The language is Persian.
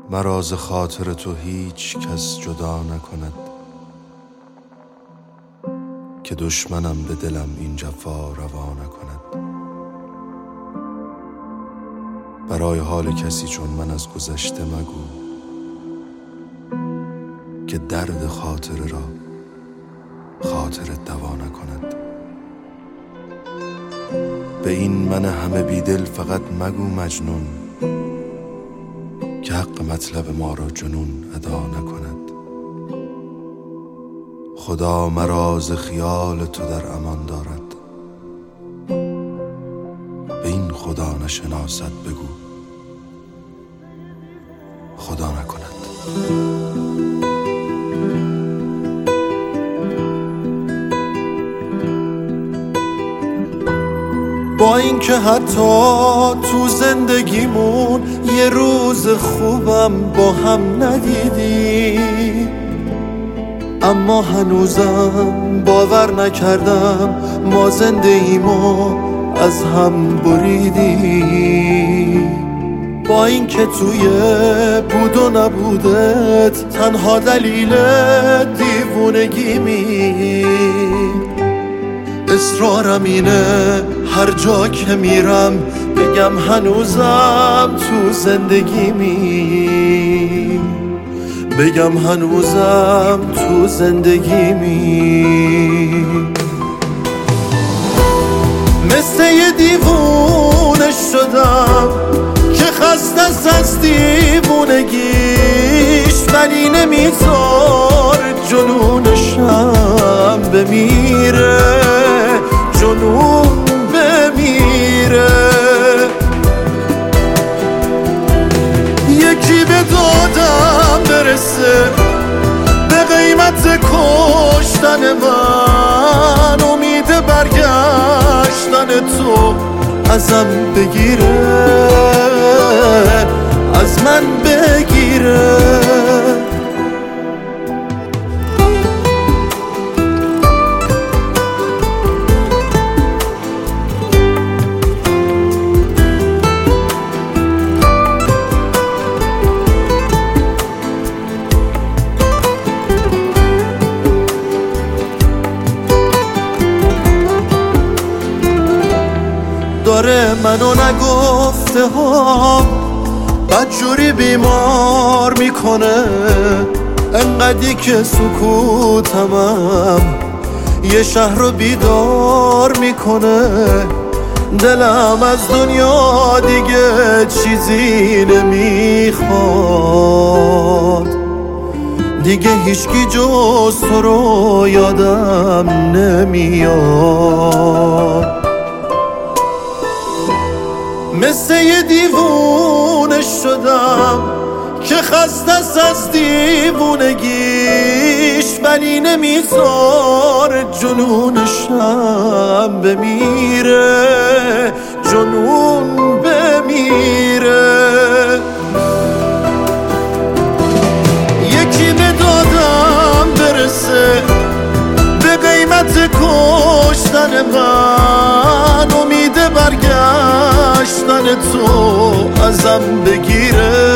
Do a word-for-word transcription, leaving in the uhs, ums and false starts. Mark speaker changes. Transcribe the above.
Speaker 1: مرا ز خاطر تو هیچ کس جدا نکند، که دشمنم به دلم این جفا روا نکند. برای حال کسی چون من از گذشته مگو، که درد خاطره را خاطرت دوا نکند. به این من همه بیدل فقط مگو مجنون، که حق مطلب ما را جنون ادا نکند. خدا مرا ز خیال تو در امان دارد، به این خدا نشناسد بگو خدا نکند.
Speaker 2: با اینکه حتی تو زندگیمون یه روز خوبم با هم ندیدی، اما هنوزم باور نکردم ما زندگیمو از هم بریدی. با اینکه توی بود و نبودت تنها دلیل دیوونگیمی، اصرارم اینه هر جا که میرم بگم هنوزم تو زندگیمی، بگم هنوزم تو زندگیمی. مثل یه دیوونه شدم که خسته از دیوونگیش، ولی نمیذار جنونشم بمیره، جنون بمیره. یکی به دادم برسه به قیمت کشتن من، امید برگشتن تو ازم بگیره، از من بگیره. داره منو نگفته ها بدجوری بیمار میکنه، انقدی که سکوتمم یه شهر رو بیدار میکنه. دلم از دنیا دیگه چیزی نمیخواد، دیگه هیچکی جز تو رو یادم نمیاد. مثل یه دیوونه شدم که خسته از دیوونگیش، ولی نمیذار جنونشم بمیره، جنون بمیره. یکی به دادم برسه به قیمت کشتن من، امید برگشتن تو ازم بگیره،